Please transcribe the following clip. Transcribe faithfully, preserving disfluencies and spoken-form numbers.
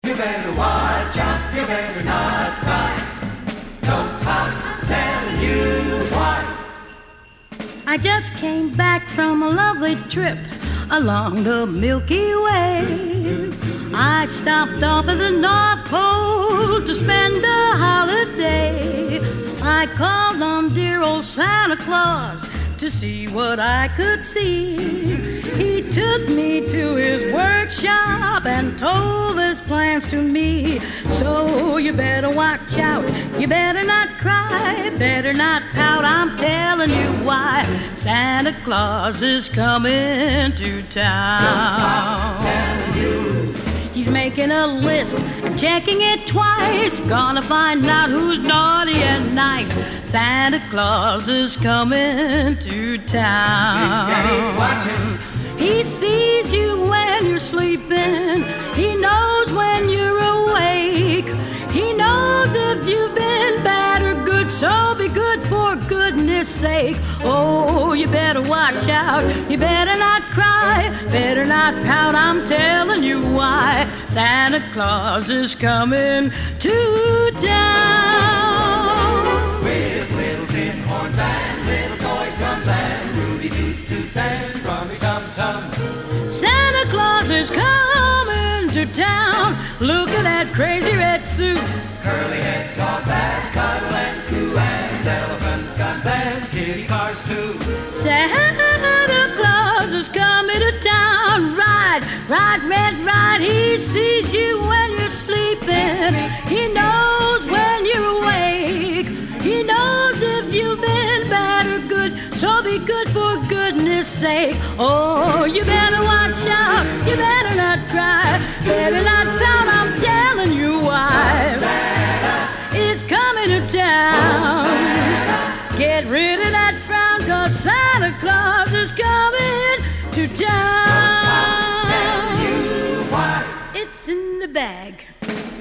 You better watch out, you better not cry. Don't pout, I'm telling you why. I just came back from a lovely trip along the Milky Way. I stopped off at the North Pole to spend a holiday. I called on dear old Santa Claus to see what I could see. He took me to his workshop and told his plans to me. So you better watch out, you better not cry, better not pout, I'm telling you why. Santa Claus is coming to town. I'm telling you. He's making a list and checking it twice. Gonna find out who's naughty and nice. Santa Claus is coming to town. Daddy's watching. He sees you when you're sleeping. He knows when you're awake. He knows if you've been bad or good. So be good for goodness sake. Oh, you better watch out. You better not cry. Better not pout. I'm telling you why. Santa Claus is coming to town. With little tin horns and little toy drums and Ruby toot toots and rummy tum tum. Santa Claus is coming to town. Look at that crazy red suit. Curly head dolls that cuddle and coo, and elephant guns and kitty cars too. Santa Claus is coming to town. Ride, ride, red, ride. He sees you when you're sleeping. He knows when you're awake. He knows if you've been bad or good. So be good for goodness sake. Oh, you better watch out. You better not cry. Better not pout. I'm telling you why. Santa is coming to town. Santa. Get rid of that frown, cause Santa Claus is coming to town. Telling you why. It's in the bag.